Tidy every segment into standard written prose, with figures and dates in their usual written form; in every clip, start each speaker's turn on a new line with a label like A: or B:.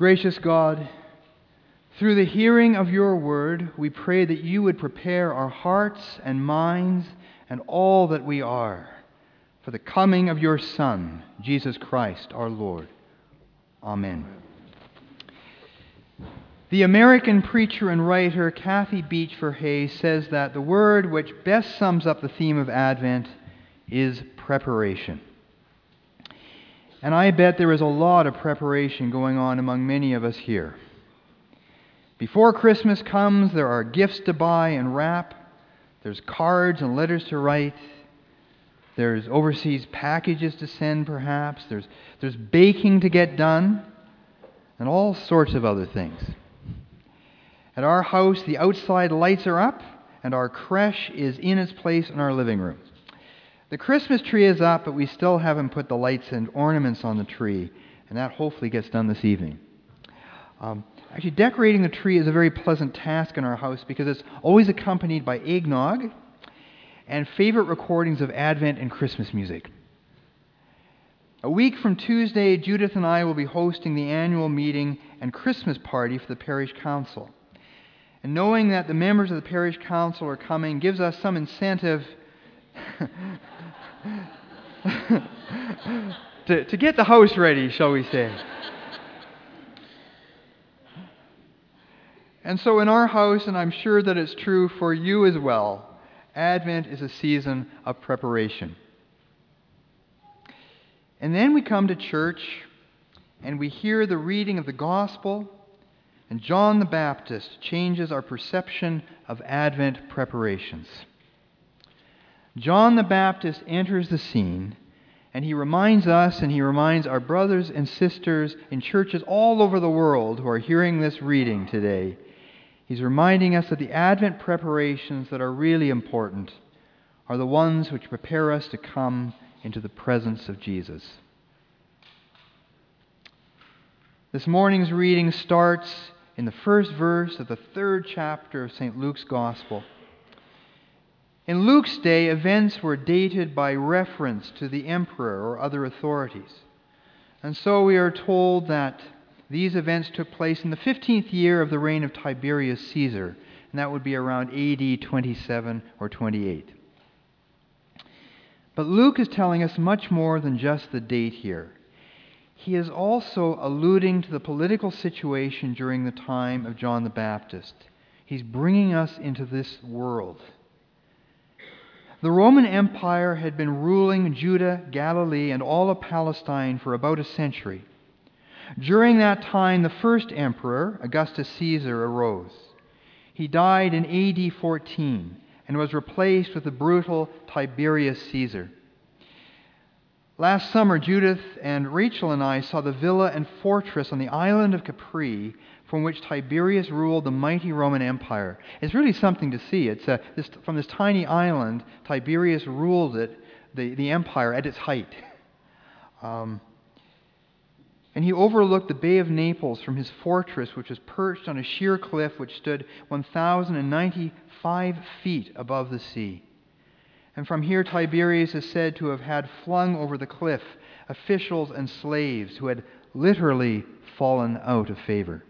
A: Gracious God, through the hearing of your word, we pray that you would prepare our hearts and minds and all that we are for the coming of your Son, Jesus Christ, our Lord. Amen. The American preacher and writer Kathy Beechford Hayes says that the word which best sums up the theme of Advent is preparation. And I bet there is a lot of preparation going on among many of us here. Before Christmas comes, there are gifts to buy and wrap. There's cards and letters to write. There's overseas packages to send, perhaps. There's baking to get done, and all sorts of other things. At our house, the outside lights are up, and our creche is in its place in our living room. The Christmas tree is up, but we still haven't put the lights and ornaments on the tree, and that hopefully gets done this evening. Actually, decorating the tree is a very pleasant task in our house because it's always accompanied by eggnog and favorite recordings of Advent and Christmas music. A week from Tuesday, Judith and I will be hosting the annual meeting and Christmas party for the parish council. And knowing that the members of the parish council are coming gives us some incentive to get the house ready, shall we say. And so in our house, and I'm sure that it's true for you as well, Advent is a season of preparation. And then we come to church and we hear the reading of the gospel, and John the Baptist changes our perception of Advent preparations. John the Baptist enters the scene, and he reminds us and he reminds our brothers and sisters in churches all over the world who are hearing this reading today. He's reminding us that the Advent preparations that are really important are the ones which prepare us to come into the presence of Jesus. This morning's reading starts in the first verse of the 3rd chapter of St. Luke's Gospel. In Luke's day, events were dated by reference to the emperor or other authorities. And so we are told that these events took place in the 15th year of the reign of Tiberius Caesar, and that would be around AD 27 or 28. But Luke is telling us much more than just the date here. He is also alluding to the political situation during the time of John the Baptist. He's bringing us into this world. The Roman Empire had been ruling Judah, Galilee, and all of Palestine for about a century. During that time, the first emperor, Augustus Caesar, arose. He died in AD 14 and was replaced with the brutal Tiberius Caesar. Last summer, Judith and Rachel and I saw the villa and fortress on the island of Capri from which Tiberius ruled the mighty Roman Empire. It's really something to see. It's from this tiny island, Tiberius ruled it, the empire at its height. And he overlooked the Bay of Naples from his fortress, which was perched on a sheer cliff which stood 1,095 feet above the sea. And from here, Tiberius is said to have had flung over the cliff officials and slaves who had literally fallen out of favor.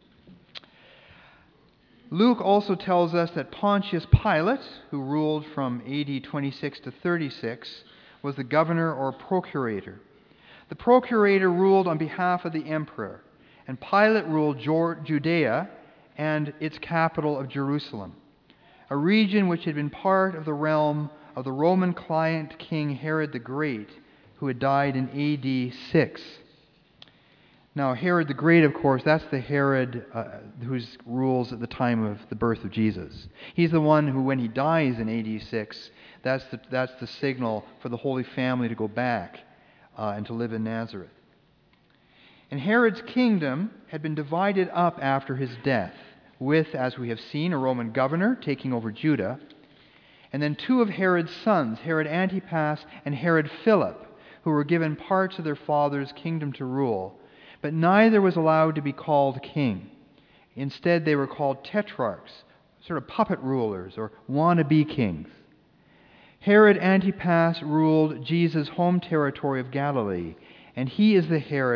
A: Luke also tells us that Pontius Pilate, who ruled from AD 26 to 36, was the governor or procurator. The procurator ruled on behalf of the emperor, and Pilate ruled Judea and its capital of Jerusalem, a region which had been part of the realm of the Roman client king Herod the Great, who had died in AD 6. Now, Herod the Great, of course, that's the Herod whose rules at the time of the birth of Jesus. He's the one who, when he dies in AD 6, that's the signal for the Holy Family to go back and to live in Nazareth. And Herod's kingdom had been divided up after his death, with, as we have seen, a Roman governor taking over Judah, and then 2 of Herod's sons, Herod Antipas and Herod Philip, who were given parts of their father's kingdom to rule, but neither was allowed to be called king. Instead, they were called tetrarchs, sort of puppet rulers or wannabe kings. Herod Antipas ruled Jesus' home territory of Galilee, and he is the Herod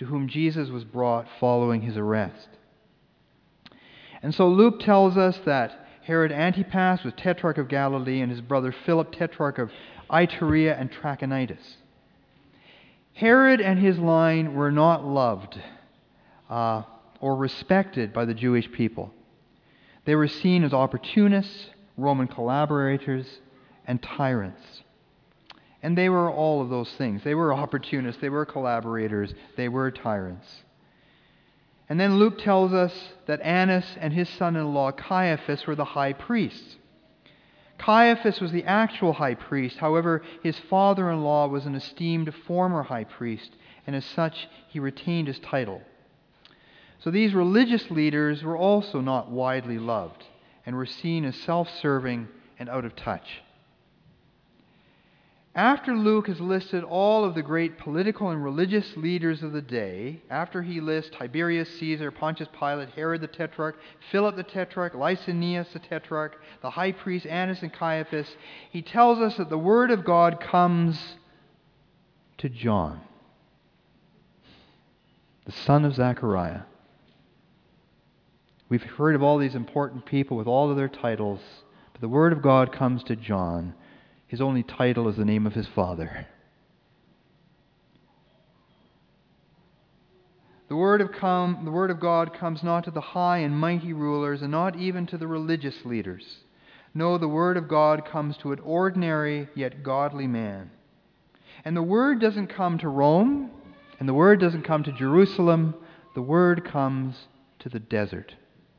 A: to whom Jesus was brought following his arrest. And so Luke tells us that Herod Antipas was tetrarch of Galilee and his brother Philip tetrarch of Iturea and Trachonitis. Herod and his line were not loved or respected by the Jewish people. They were seen as opportunists, Roman collaborators, and tyrants. And they were all of those things. They were opportunists, they were collaborators, they were tyrants. And then Luke tells us that Annas and his son-in-law Caiaphas were the high priests. Caiaphas was the actual high priest. However, his father-in-law was an esteemed former high priest, and as such, he retained his title. So these religious leaders were also not widely loved and were seen as self-serving and out of touch. After Luke has listed all of the great political and religious leaders of the day, after he lists Tiberius Caesar, Pontius Pilate, Herod the Tetrarch, Philip the Tetrarch, Lysanias the Tetrarch, the high priest Annas and Caiaphas, he tells us that the Word of God comes to John, the son of Zechariah. We've heard of all these important people with all of their titles, but the Word of God comes to John. His only title is the name of his father. The Word of God comes not to the high and mighty rulers, and not even to the religious leaders. No, the Word of God comes to an ordinary yet godly man. And the Word doesn't come to Rome, and the Word doesn't come to Jerusalem. The Word comes to the desert.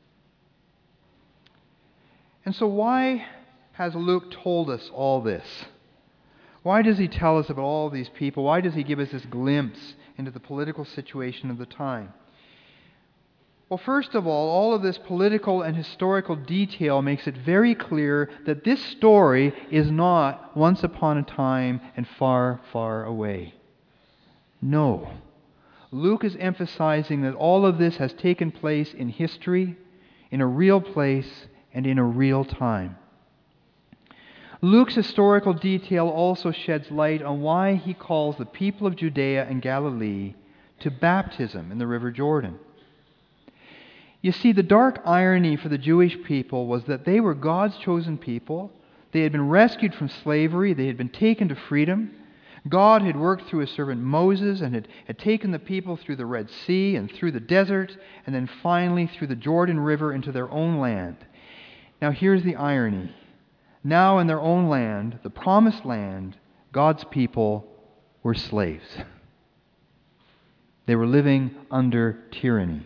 A: And so why has Luke told us all this? Why does he tell us about all these people? Why does he give us this glimpse into the political situation of the time? Well, first of all of this political and historical detail makes it very clear that this story is not once upon a time and far, far away. No. Luke is emphasizing that all of this has taken place in history, in a real place, and in a real time. Luke's historical detail also sheds light on why he calls the people of Judea and Galilee to baptism in the River Jordan. You see, the dark irony for the Jewish people was that they were God's chosen people. They had been rescued from slavery. They had been taken to freedom. God had worked through his servant Moses and had taken the people through the Red Sea and through the desert, and then finally through the Jordan River into their own land. Now here's the irony. Now in their own land, the promised land, God's people were slaves. They were living under tyranny.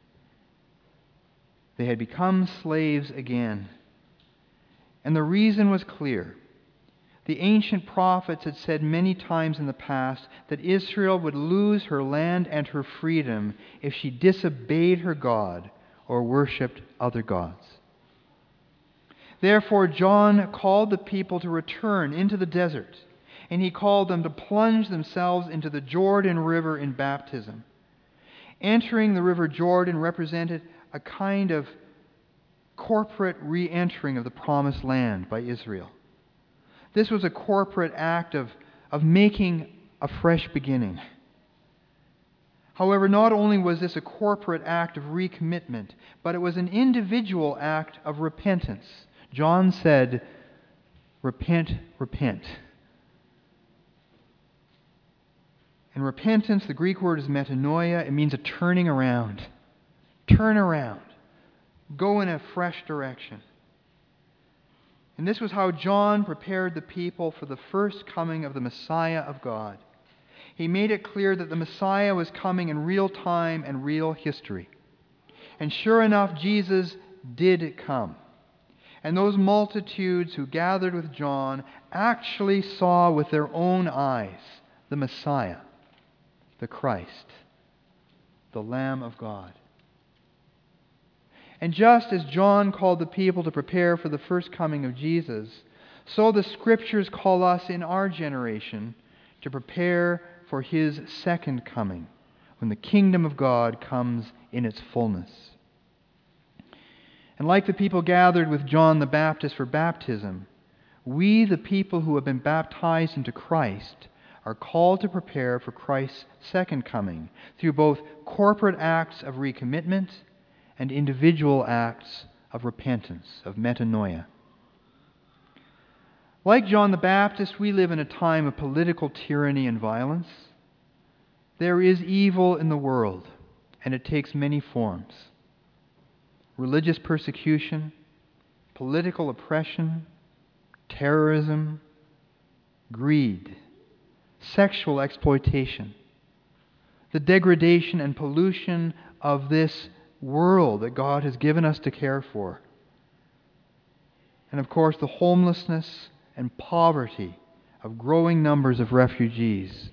A: They had become slaves again. And the reason was clear. The ancient prophets had said many times in the past that Israel would lose her land and her freedom if she disobeyed her God or worshipped other gods. Therefore, John called the people to return into the desert, and he called them to plunge themselves into the Jordan River in baptism. Entering the River Jordan represented a kind of corporate re-entering of the Promised Land by Israel. This was a corporate act of making a fresh beginning. However, not only was this a corporate act of recommitment, but it was an individual act of repentance. John said, "Repent, repent." And repentance, the Greek word is metanoia. It means a turning around. Turn around. Go in a fresh direction. And this was how John prepared the people for the first coming of the Messiah of God. He made it clear that the Messiah was coming in real time and real history. And sure enough, Jesus did come. And those multitudes who gathered with John actually saw with their own eyes the Messiah, the Christ, the Lamb of God. And just as John called the people to prepare for the first coming of Jesus, so the Scriptures call us in our generation to prepare for his second coming, when the kingdom of God comes in its fullness. And like the people gathered with John the Baptist for baptism, we, the people who have been baptized into Christ, are called to prepare for Christ's second coming through both corporate acts of recommitment and individual acts of repentance, of metanoia. Like John the Baptist, we live in a time of political tyranny and violence. There is evil in the world, and it takes many forms. Religious persecution, political oppression, terrorism, greed, sexual exploitation, the degradation and pollution of this world that God has given us to care for. And of course, the homelessness and poverty of growing numbers of refugees.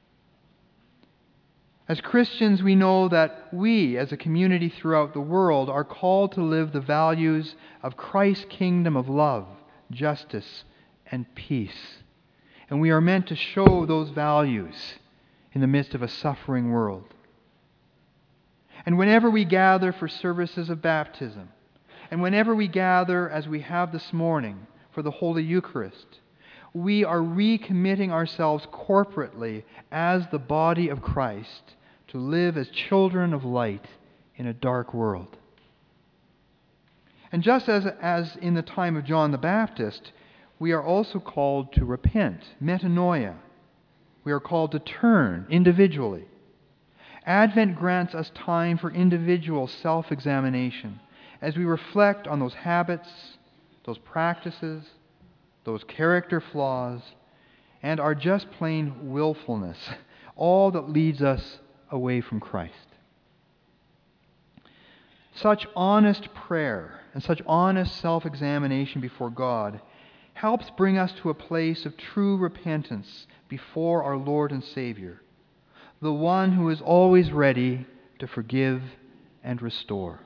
A: As Christians, we know that we, as a community throughout the world, are called to live the values of Christ's kingdom of love, justice, and peace. And we are meant to show those values in the midst of a suffering world. And whenever we gather for services of baptism, and whenever we gather, as we have this morning, for the Holy Eucharist, we are recommitting ourselves corporately as the body of Christ to live as children of light in a dark world. And just as in the time of John the Baptist, we are also called to repent, metanoia. We are called to turn individually. Advent grants us time for individual self-examination as we reflect on those habits, those practices, those character flaws, and our just plain willfulness, all that leads us away from Christ. Such honest prayer and such honest self-examination before God helps bring us to a place of true repentance before our Lord and Savior, the one who is always ready to forgive and restore.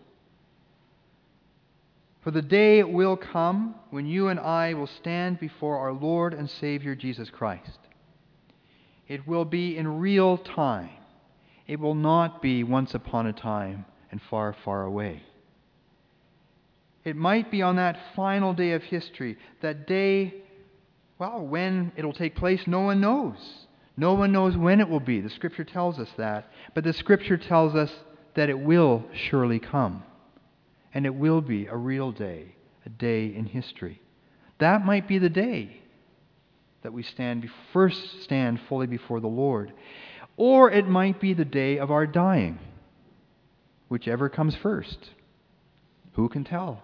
A: For the day will come when you and I will stand before our Lord and Savior Jesus Christ. It will be in real time. It will not be once upon a time and far, far away. It might be on that final day of history, that day, well, when it'll take place, no one knows. No one knows when it will be. The Scripture tells us that. But the Scripture tells us that it will surely come. And it will be a real day, a day in history. That might be the day that we first stand fully before the Lord. Or it might be the day of our dying. Whichever comes first. Who can tell?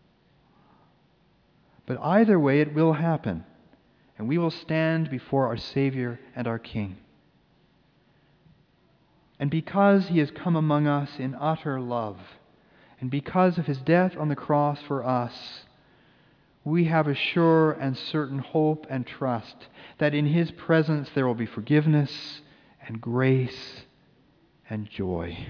A: But either way, it will happen. And we will stand before our Savior and our King. And because He has come among us in utter love, and because of His death on the cross for us, we have a sure and certain hope and trust that in His presence there will be forgiveness and grace and joy.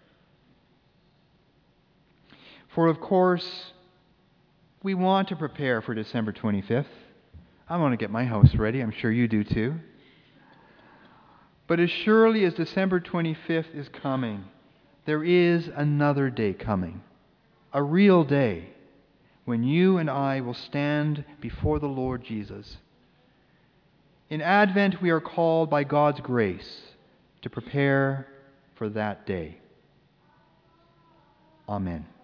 A: For of course, we want to prepare for December 25th. I want to get my house ready. I'm sure you do too. But as surely as December 25th is coming, there is another day coming. A real day when you and I will stand before the Lord Jesus. In Advent, we are called by God's grace to prepare for that day. Amen.